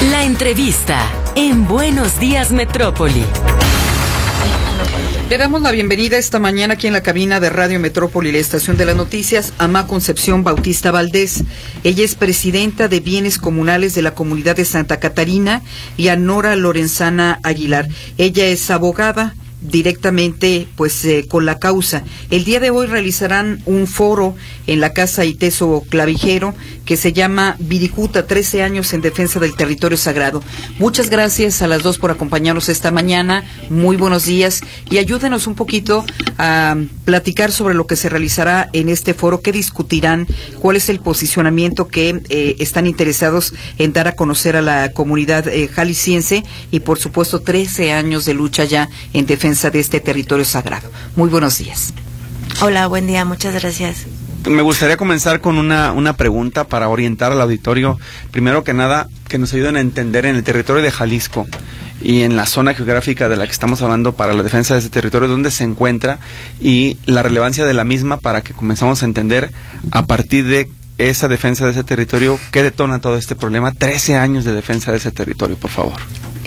La entrevista en Buenos Días Metrópoli. Le damos la bienvenida esta mañana aquí en la cabina de Radio Metrópoli, la estación de las noticias, a Ma Concepción Bautista Valdés. Ella es presidenta de Bienes Comunales de la Comunidad de Santa Catarina, y a Nora Lorenzana Aguilar. Ella es abogada directamente con la causa. El día de hoy realizarán un foro en la Casa Iteso Clavijero que se llama Viricuta, 13 años en defensa del territorio sagrado. Muchas gracias a las dos por acompañarnos esta mañana. Muy buenos días y ayúdenos un poquito a platicar sobre lo que se realizará en este foro, qué discutirán, cuál es el posicionamiento que están interesados en dar a conocer a la comunidad jalisciense y por supuesto 13 años de lucha ya en defensa de este territorio sagrado. Muy buenos días. Hola, buen día, muchas gracias. Me gustaría comenzar con una pregunta para orientar al auditorio. Primero que nada, que nos ayuden a entender en el territorio de Jalisco y en la zona geográfica de la que estamos hablando para la defensa de ese territorio, dónde se encuentra y la relevancia de la misma para que comenzamos a entender a partir de esa defensa de ese territorio, qué detona todo este problema. 13 años de defensa de ese territorio, por favor.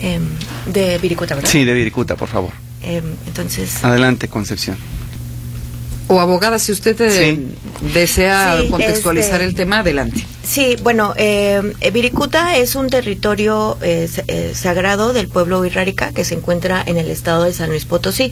De Viricuta, ¿verdad? Sí, de Viricuta, por favor. Entonces... Adelante, Concepción. O abogada, si usted desea contextualizar el tema, adelante. Sí, bueno, Viricuta es un territorio sagrado del pueblo Wixárika que se encuentra en el estado de San Luis Potosí.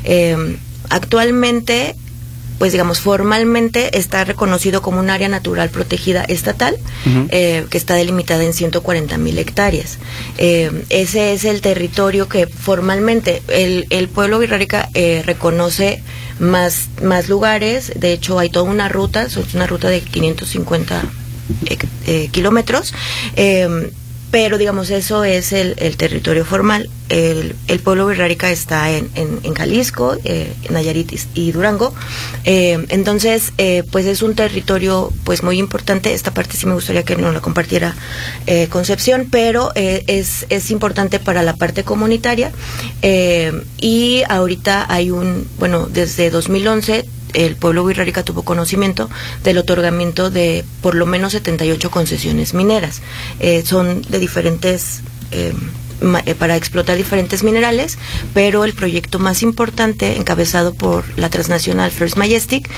Actualmente, pues digamos, formalmente está reconocido como un área natural protegida estatal, que está delimitada en 140,000 hectáreas. Ese es el territorio que formalmente el pueblo Wixárika reconoce más lugares. De hecho, hay toda una ruta, es una ruta de 550 kilómetros, pero digamos, eso es el territorio formal. El pueblo Wixárika está en Jalisco, Nayarit y Durango. Entonces, pues es un territorio pues muy importante. Esta parte sí me gustaría que nos la compartiera Concepción, pero es importante para la parte comunitaria. Y ahorita hay desde 2011 el pueblo Wixárika tuvo conocimiento del otorgamiento de por lo menos 78 concesiones mineras. Son de diferentes... para explotar diferentes minerales, pero el proyecto más importante, encabezado por la transnacional First Majestic,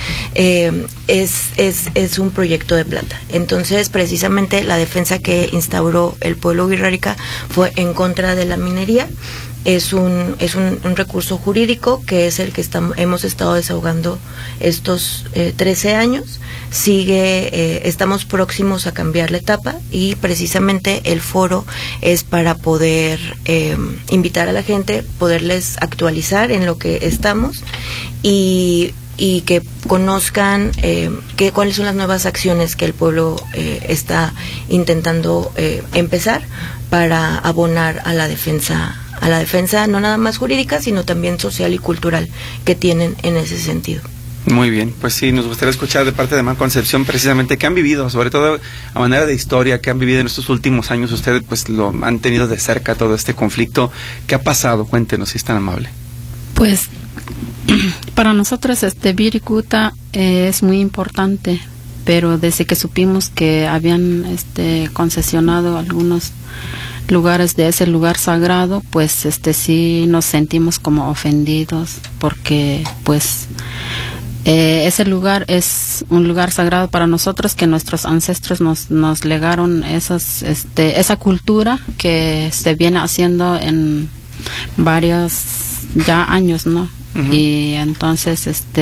es un proyecto de plata. Entonces, precisamente la defensa que instauró el pueblo Wixárika fue en contra de la minería. Es un recurso jurídico que es el que hemos estado desahogando estos 13 años. Estamos próximos a cambiar la etapa y precisamente el foro es para poder invitar a la gente, poderles actualizar en lo que estamos y que conozcan cuáles son las nuevas acciones que el pueblo está intentando empezar para abonar a la defensa no nada más jurídica, sino también social y cultural que tienen en ese sentido. Muy bien, pues sí, nos gustaría escuchar de parte de Ma Concepción precisamente qué han vivido, sobre todo a manera de historia, qué han vivido en estos últimos años. Ustedes pues lo han tenido de cerca todo este conflicto. ¿Qué ha pasado? Cuéntenos, si es tan amable. Pues para nosotros Viricuta es muy importante, pero desde que supimos que habían concesionado algunos lugares de ese lugar sagrado, pues sí nos sentimos como ofendidos, porque pues ese lugar es un lugar sagrado para nosotros, que nuestros ancestros nos legaron esa cultura que se viene haciendo en varios ya años, ¿no? Y entonces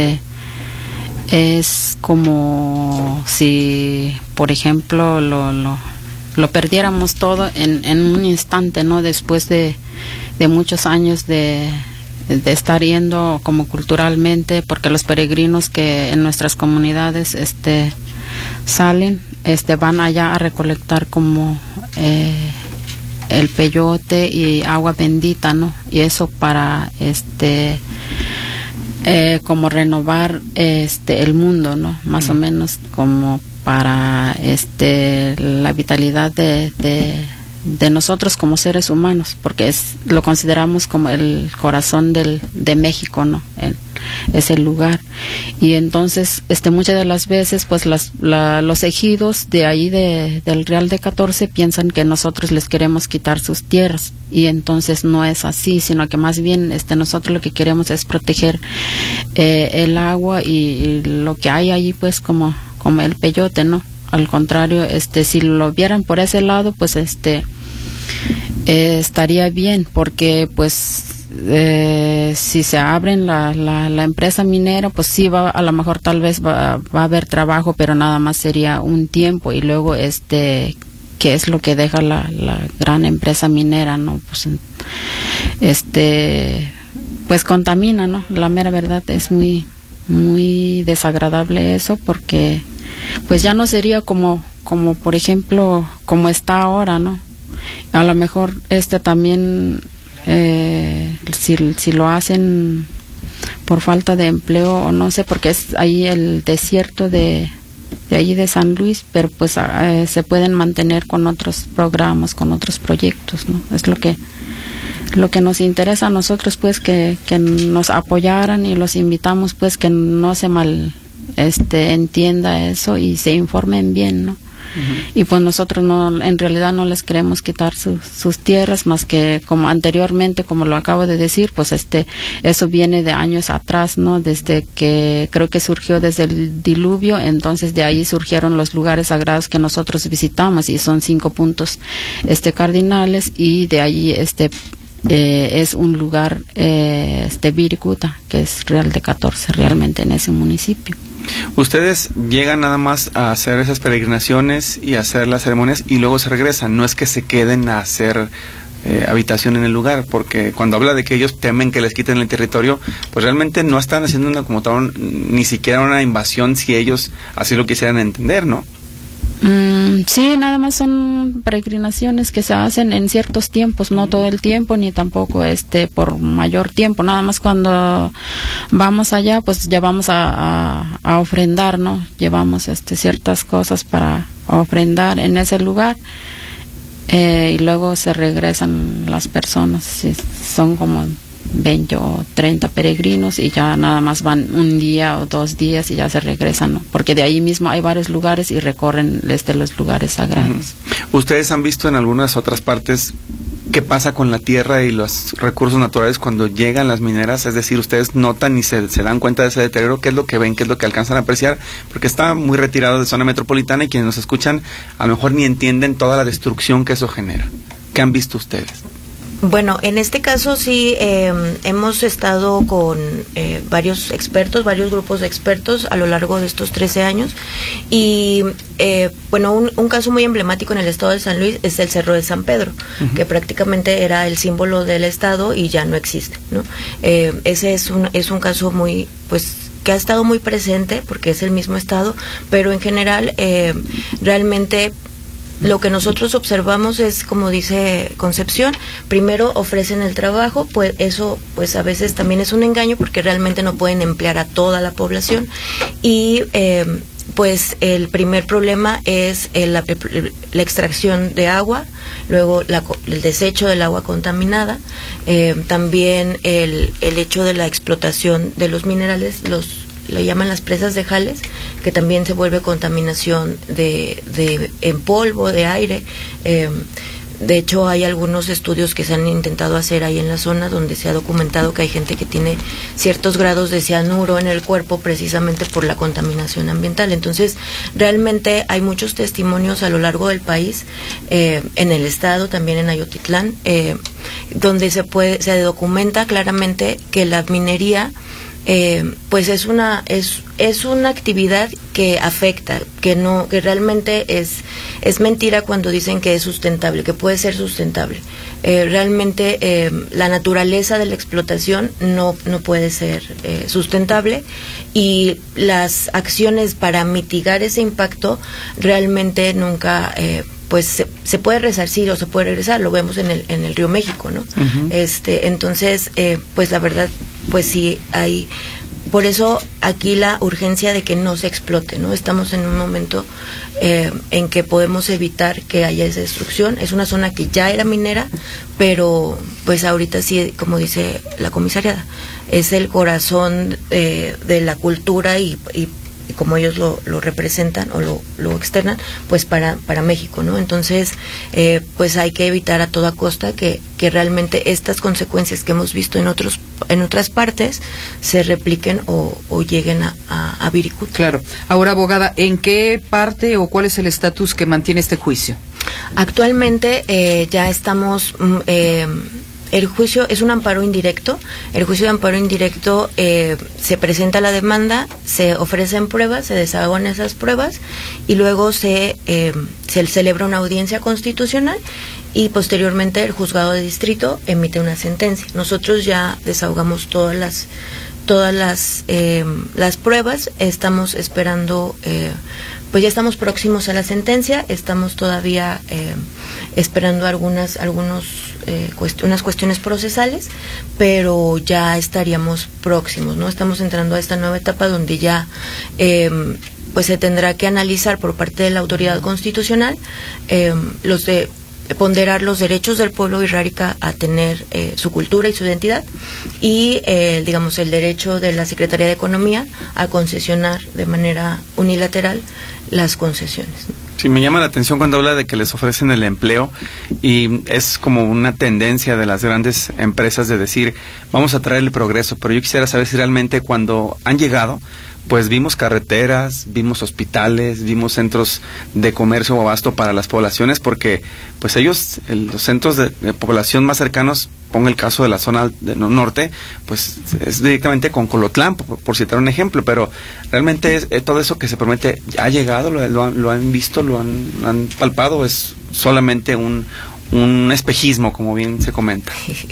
es como si, por ejemplo, lo perdiéramos todo en un instante, ¿no? Después de muchos años de estar yendo como culturalmente, porque los peregrinos que en nuestras comunidades salen, van allá a recolectar como el peyote y agua bendita, ¿no? Y eso para como renovar el mundo, ¿no? Más o menos como para la vitalidad de nosotros como seres humanos, porque lo consideramos como el corazón de México, ¿no? ese lugar. Y entonces muchas de las veces pues los ejidos de ahí del Real de 14 piensan que nosotros les queremos quitar sus tierras, y entonces no es así, sino que más bien nosotros lo que queremos es proteger el agua y lo que hay allí, pues como el peyote, ¿no? Al contrario, si lo vieran por ese lado, pues estaría bien, porque pues si se abren la empresa minera, pues sí a lo mejor tal vez va a haber trabajo, pero nada más sería un tiempo, y luego ¿qué es lo que deja la gran empresa minera, no? Pues pues contamina, ¿no? La mera verdad es muy muy desagradable eso, porque pues ya no sería como por ejemplo como está ahora, ¿no? A lo mejor también si lo hacen por falta de empleo, o no sé, porque es ahí el desierto de allí de San Luis, pero pues se pueden mantener con otros programas, con otros proyectos, ¿no? Es lo que nos interesa a nosotros, pues que nos apoyaran, y los invitamos pues que no se mal entienda eso y se informen bien, ¿no? Y pues nosotros en realidad no les queremos quitar sus tierras, más que como anteriormente, como lo acabo de decir, pues eso viene de años atrás, ¿no? Desde que creo que surgió desde el diluvio, entonces de ahí surgieron los lugares sagrados que nosotros visitamos, y son 5 puntos cardinales, y de ahí es un lugar Virikuta, que es Real de 14 realmente en ese municipio. Ustedes llegan nada más a hacer esas peregrinaciones y a hacer las ceremonias y luego se regresan, no es que se queden a hacer habitación en el lugar, porque cuando habla de que ellos temen que les quiten el territorio, pues realmente no están haciendo ni siquiera una invasión, si ellos así lo quisieran entender, ¿no? Sí, nada más son peregrinaciones que se hacen en ciertos tiempos, no todo el tiempo, ni tampoco por mayor tiempo. Nada más cuando vamos allá, pues llevamos a ofrendar, ¿no? Llevamos ciertas cosas para ofrendar en ese lugar, y luego se regresan las personas. Sí, son como 20 o 30 peregrinos, y ya nada más van un día o 2 días y ya se regresan, ¿no? Porque de ahí mismo hay varios lugares y recorren los lugares sagrados. ¿Ustedes han visto en algunas otras partes qué pasa con la tierra y los recursos naturales cuando llegan las mineras? Es decir, ¿ustedes notan y se dan cuenta de ese deterioro? ¿Qué es lo que ven? ¿Qué es lo que alcanzan a apreciar? Porque está muy retirado de zona metropolitana, y quienes nos escuchan a lo mejor ni entienden toda la destrucción que eso genera. ¿Qué han visto ustedes? Bueno, en este caso sí hemos estado con varios grupos de expertos a lo largo de estos 13 años, y bueno, un caso muy emblemático en el estado de San Luis es el Cerro de San Pedro, que prácticamente era el símbolo del estado y ya no existe, ¿no? Ese es un caso muy, pues, que ha estado muy presente porque es el mismo estado, pero en general realmente lo que nosotros observamos es, como dice Concepción, primero ofrecen el trabajo, pues eso pues a veces también es un engaño, porque realmente no pueden emplear a toda la población, y pues el primer problema es la extracción de agua, luego el desecho del agua contaminada, también el hecho de la explotación de los minerales, le llaman las presas de Jales, que también se vuelve contaminación en polvo, de aire. De hecho, hay algunos estudios que se han intentado hacer ahí en la zona, donde se ha documentado que hay gente que tiene ciertos grados de cianuro en el cuerpo precisamente por la contaminación ambiental. Entonces, realmente hay muchos testimonios a lo largo del país, en el estado, también en Ayotitlán, donde se documenta claramente que la minería pues es una actividad que afecta, que realmente es mentira cuando dicen que es sustentable, que puede ser sustentable. Realmente la naturaleza de la explotación no puede ser sustentable, y las acciones para mitigar ese impacto realmente nunca pues se puede resarcir o se puede regresar. Lo vemos en el río México, ¿no? Entonces pues la verdad, pues sí hay, por eso aquí la urgencia de que no se explote, ¿no? Estamos en un momento en que podemos evitar que haya esa destrucción. Es una zona que ya era minera, pero pues ahorita sí, como dice la comisariada, es el corazón de la cultura y como ellos lo representan o lo externan, pues para México, ¿no? Entonces, pues hay que evitar a toda costa que realmente estas consecuencias que hemos visto en otras partes se repliquen o lleguen a Viricuta. Claro. Ahora, abogada, ¿en qué parte o cuál es el estatus que mantiene este juicio? Actualmente ya estamos... el juicio es un amparo indirecto. El juicio de amparo indirecto se presenta la demanda, se ofrecen pruebas, se desahogan esas pruebas y luego se celebra una audiencia constitucional y posteriormente el juzgado de distrito emite una sentencia. Nosotros ya desahogamos todas las pruebas, estamos esperando, pues ya estamos próximos a la sentencia, estamos todavía esperando unas cuestiones procesales, pero ya estaríamos próximos, ¿no? Estamos entrando a esta nueva etapa donde ya pues se tendrá que analizar por parte de la autoridad constitucional ponderar los derechos del pueblo wixárika a tener su cultura y su identidad y digamos el derecho de la Secretaría de Economía a concesionar de manera unilateral las concesiones, ¿no? Sí, me llama la atención cuando habla de que les ofrecen el empleo y es como una tendencia de las grandes empresas de decir, vamos a traer el progreso, pero yo quisiera saber si realmente cuando han llegado, pues vimos carreteras, vimos hospitales, vimos centros de comercio o abasto para las poblaciones, porque pues ellos, los centros de población más cercanos, pongo el caso de la zona norte, pues es directamente con Colotlán, por citar un ejemplo, pero realmente todo eso que se promete ha llegado, lo han visto, lo han palpado, es solamente un espejismo, como bien se comenta.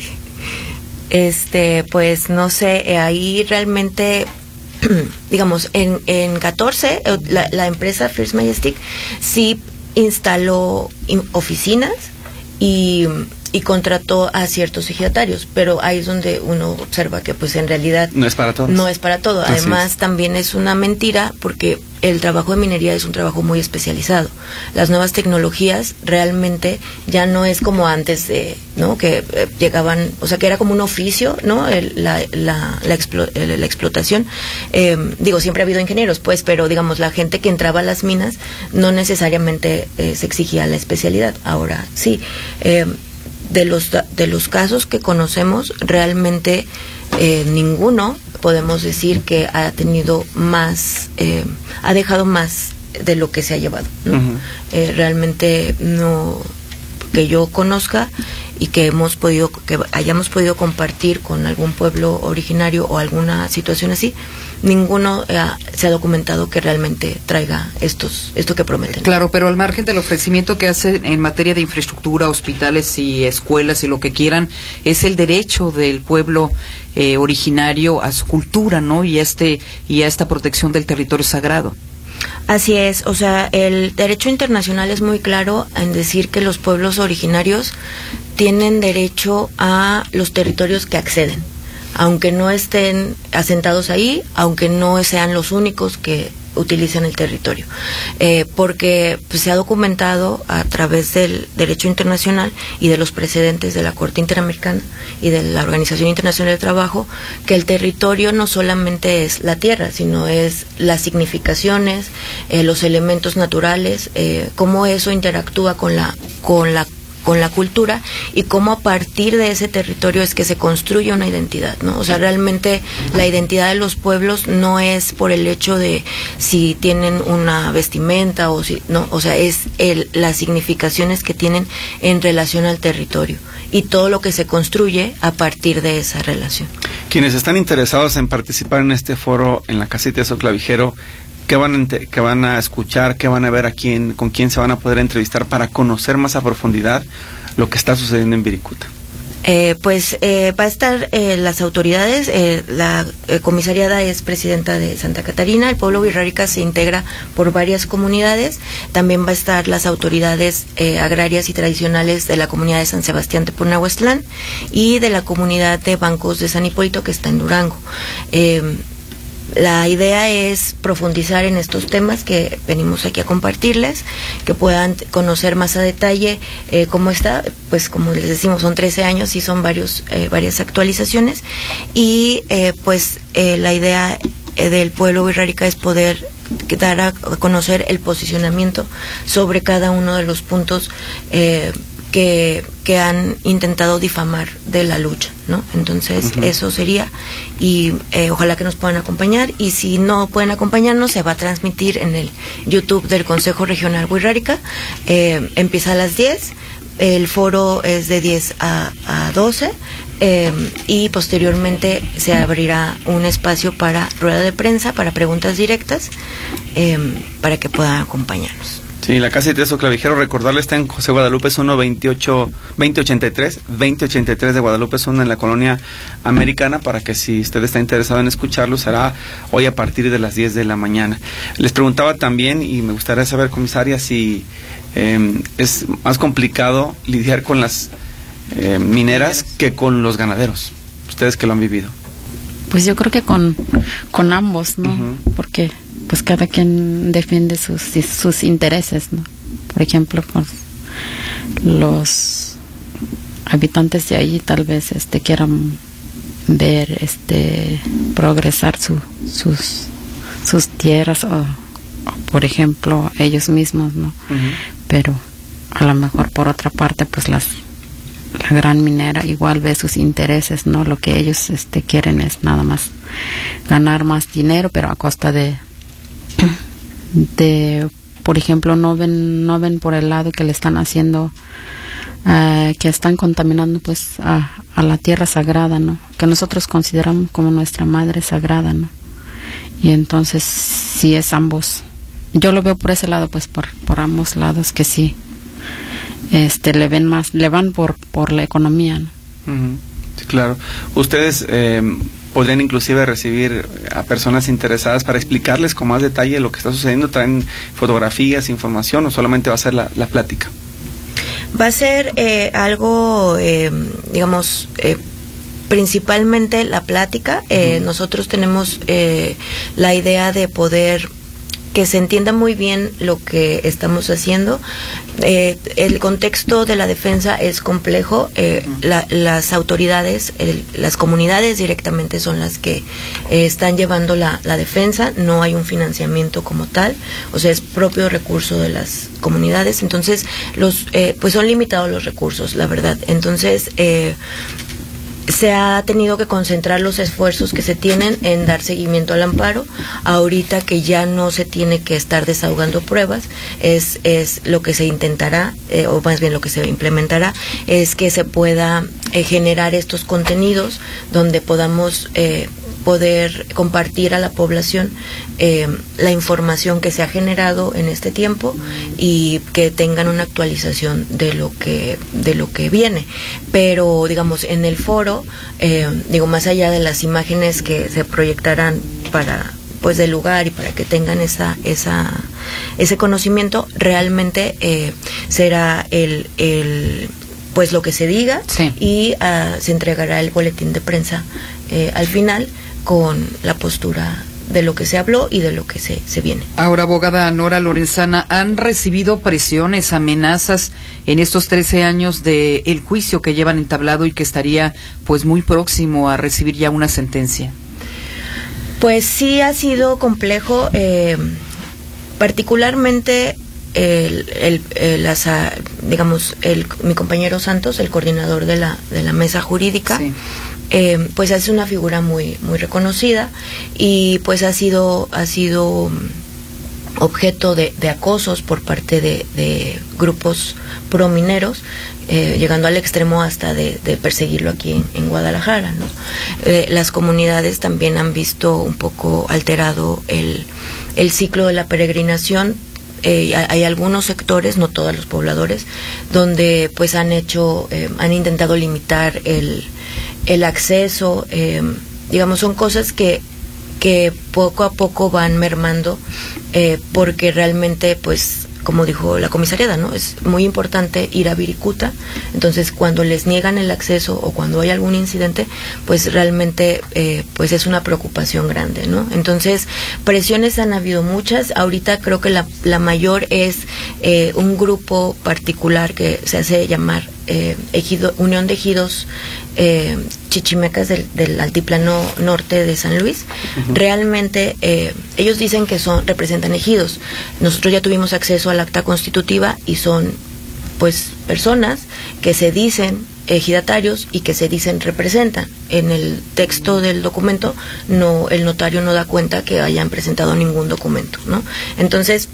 Pues no sé, ahí realmente digamos, en 14, la empresa First Majestic sí instaló oficinas y contrató a ciertos ejidatarios, pero ahí es donde uno observa que pues en realidad no es para todos. No es para todo. Además también es una mentira porque el trabajo de minería es un trabajo muy especializado. Las nuevas tecnologías realmente ya no es como antes de, ¿no? Que llegaban, o sea, que era como un oficio, ¿no? La explotación. Siempre ha habido ingenieros, pues, pero digamos la gente que entraba a las minas no necesariamente se exigía la especialidad. Ahora sí. De los casos que conocemos, realmente ninguno podemos decir que ha tenido más, ha dejado más de lo que se ha llevado, ¿no? Realmente no, que yo conozca y que hayamos podido compartir con algún pueblo originario o alguna situación así, ninguno se ha documentado que realmente traiga esto que prometen. Claro, pero al margen del ofrecimiento que hacen en materia de infraestructura, hospitales y escuelas y lo que quieran, es el derecho del pueblo originario a su cultura, ¿no? Y a esta protección del territorio sagrado. Así es, o sea, el derecho internacional es muy claro en decir que los pueblos originarios tienen derecho a los territorios que acceden, aunque no estén asentados ahí, aunque no sean los únicos que utilizan el territorio, porque pues, se ha documentado a través del derecho internacional y de los precedentes de la Corte Interamericana y de la Organización Internacional del Trabajo que el territorio no solamente es la tierra, sino es las significaciones, los elementos naturales, cómo eso interactúa con la cultura y cómo a partir de ese territorio es que se construye una identidad, ¿no? O sea, realmente la identidad de los pueblos no es por el hecho de si tienen una vestimenta o si no, o sea, es las significaciones que tienen en relación al territorio y todo lo que se construye a partir de esa relación. Quienes están interesados en participar en este foro en la casita de Soclavijero, ¿qué van a escuchar? ¿Qué van a ver? ¿Con quién se van a poder entrevistar para conocer más a profundidad lo que está sucediendo en Viricuta? Va a estar las autoridades, la comisariada es presidenta de Santa Catarina, el pueblo wixárika se integra por varias comunidades, también va a estar las autoridades agrarias y tradicionales de la comunidad de San Sebastián Teponahuestlán y de la comunidad de Bancos de San Hipólito que está en Durango. La idea es profundizar en estos temas que venimos aquí a compartirles, que puedan conocer más a detalle cómo está, pues como les decimos, son 13 años y son varias actualizaciones, y la idea del pueblo wixárika es poder dar a conocer el posicionamiento sobre cada uno de los puntos que han intentado difamar de la lucha, ¿no? Entonces, eso sería, y ojalá que nos puedan acompañar, y si no pueden acompañarnos, se va a transmitir en el YouTube del Consejo Regional Wixárika, empieza a las 10, el foro es de 10 a 12, y posteriormente se abrirá un espacio para rueda de prensa, para preguntas directas, para que puedan acompañarnos. Sí, la Casa de Teatro Clavijero, recordarle, está en José Guadalupe 1 2083 de Guadalupe 1 en la colonia Americana, para que si usted está interesado en escucharlo, será hoy a partir de las 10 de la mañana. Les preguntaba también, y me gustaría saber, comisaria, si es más complicado lidiar con las mineras que con los ganaderos, ustedes que lo han vivido. Pues yo creo que con ambos, ¿no? Porque pues cada quien defiende sus intereses, ¿no? Por ejemplo, pues, los habitantes de ahí tal vez quieran ver progresar sus tierras o por ejemplo ellos mismos, ¿no? Pero a lo mejor por otra parte pues la gran minera igual ve sus intereses, ¿no? Lo que ellos quieren es nada más ganar más dinero, pero a costa de por ejemplo, no ven por el lado que le están haciendo, que están contaminando pues a la tierra sagrada, ¿no? Que nosotros consideramos como nuestra madre sagrada, ¿no? Y entonces sí es ambos. Yo lo veo por ese lado, pues por ambos lados, que sí le van por la economía, ¿no? Sí, claro. Ustedes podrían inclusive recibir a personas interesadas para explicarles con más detalle lo que está sucediendo. ¿Traen fotografías, información, o solamente va a ser la plática? Va a ser algo, digamos, principalmente la plática. Nosotros tenemos la idea de poder que se entienda muy bien lo que estamos haciendo. El contexto de la defensa es complejo. Las autoridades, las comunidades directamente son las que están llevando la defensa. No hay un financiamiento como tal, o sea, es propio recurso de las comunidades. Entonces, pues son limitados los recursos, la verdad. Entonces, se ha tenido que concentrar los esfuerzos que se tienen en dar seguimiento al amparo. Ahorita que ya no se tiene que estar desahogando pruebas, es lo que se intentará, o más bien lo que se implementará, es que se pueda generar estos contenidos donde podamos poder compartir a la población la información que se ha generado en este tiempo y que tengan una actualización de lo que viene. Pero digamos, en el foro, más allá de las imágenes que se proyectarán para pues del lugar y para que tengan ese conocimiento, realmente será pues lo que se diga, sí. Y se entregará el boletín de prensa al final, con la postura de lo que se habló y de lo que se viene. Ahora, abogada Nora Lorenzana, ¿han recibido presiones, amenazas en estos 13 años de el juicio que llevan entablado y que estaría pues muy próximo a recibir ya una sentencia? Pues sí ha sido complejo, particularmente mi compañero Santos, el coordinador de la mesa jurídica. Sí. Pues es una figura muy muy reconocida y pues ha sido objeto de acosos por parte de grupos promineros, llegando al extremo hasta de perseguirlo aquí en Guadalajara, ¿no? Las comunidades también han visto un poco alterado el ciclo de la peregrinación. Hay algunos sectores, no todos los pobladores, donde pues han intentado limitar el acceso, son cosas que poco a poco van mermando, porque realmente pues como dijo la comisariada, ¿no? Es muy importante ir a Viricuta. Entonces, cuando les niegan el acceso o cuando hay algún incidente, pues realmente pues es una preocupación grande, ¿no? Entonces, presiones han habido muchas. Ahorita creo que la mayor es un grupo particular que se hace llamar Unión de Ejidos Chichimecas del Altiplano Norte de San Luis. Realmente ellos dicen que representan ejidos. Nosotros ya tuvimos acceso al acta constitutiva y son pues personas que se dicen ejidatarios y que se dicen representan. En el texto del documento el notario no da cuenta que hayan presentado ningún documento, ¿no? Entonces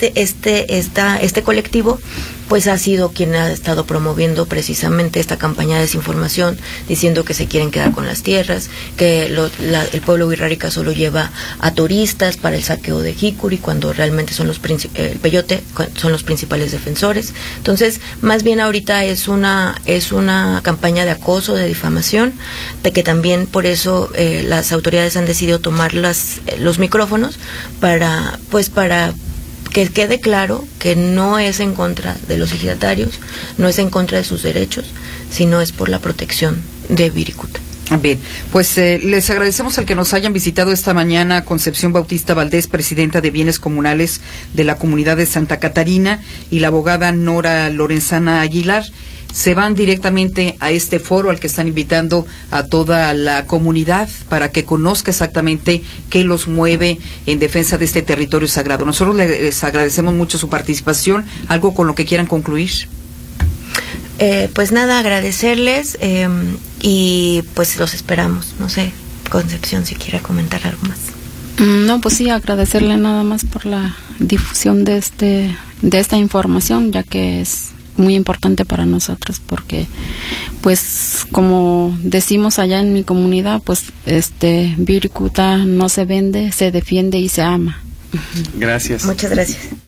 este colectivo pues ha sido quien ha estado promoviendo precisamente esta campaña de desinformación, diciendo que se quieren quedar con las tierras, que el pueblo wixárika solo lleva a turistas para el saqueo de Jicuri, cuando realmente son el peyote son los principales defensores. Entonces, más bien ahorita es una campaña de acoso, de difamación, de que también por eso las autoridades han decidido tomar los micrófonos para que quede claro que no es en contra de los ejidatarios, no es en contra de sus derechos, sino es por la protección de Viricuta. Bien, pues les agradecemos al que nos hayan visitado esta mañana Concepción Bautista Valdés, presidenta de Bienes Comunales de la Comunidad de Santa Catarina, y la abogada Nora Lorenzana Aguilar. Se van directamente a este foro al que están invitando a toda la comunidad para que conozca exactamente qué los mueve en defensa de este territorio sagrado. Nosotros les agradecemos mucho su participación. ¿Algo con lo que quieran concluir? Pues nada, agradecerles y pues los esperamos. No sé, Concepción, si quiere comentar algo más. No, pues sí, agradecerle nada más por la difusión de esta información, ya que es muy importante para nosotros, porque pues como decimos allá en mi comunidad, pues Viricuta no se vende, se defiende y se ama. Gracias. Muchas gracias.